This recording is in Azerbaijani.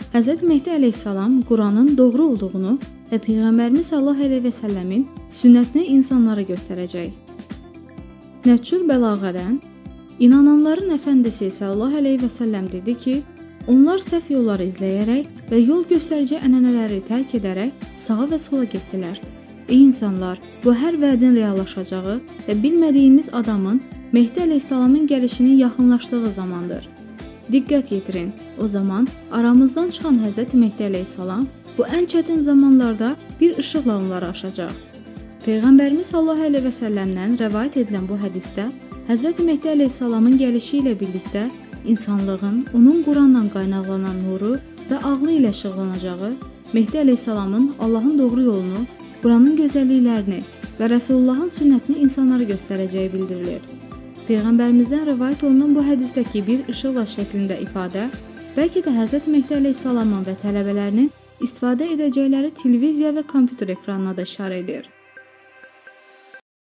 Həzrət Mehdi əleyhissalam Quranın doğru olduğunu və Peyğəmbərimiz sallallahu əleyhi və səlləmin sünnətini insanlara göstərəcək. Nəhcül Bəlağədən inananların əfəndisi sallallahu əleyhi və səlləm dedi ki, onlar səhv yolları izləyərək və yol göstərici ənənələri tərk edərək sağa və sola getdilər. Ey insanlar, bu hər vədin reallaşacağı və bilmədiyimiz adamın Mehdi əleyhissalamın gəlişinin yaxınlaşdığı zamandır. Diqqət yetirin, o zaman aramızdan çıxan Həzrət Mehdi əleyhissalam bu ən çətin zamanlarda bir işıqla onları aşacaq. Peyğəmbərimiz sallallahu əleyhi və səlləmdən rəvayət edilən bu hədisdə Həzrət Mehdi əleyhissalamın gəlişi ilə birlikdə insanlığın onun Qurandan qaynaqlanan nuru və ağlı ilə işıqlanacağı, Mehdi əleyhissalamın Allahın doğru yolunu, Quranın gözəlliklərini və Rəsulullahın sünnətini insanlara göstərəcəyi bildirilir. Peyğəmbərimizdən rəvayət olunan bu hədisdəki bir işıqla şəklində ifadə, bəlkə də Həzrət Mehdi əleyhissalamın və tələbələrinin istifadə edəcəkləri televiziya və kompüter ekranına da işarə edir.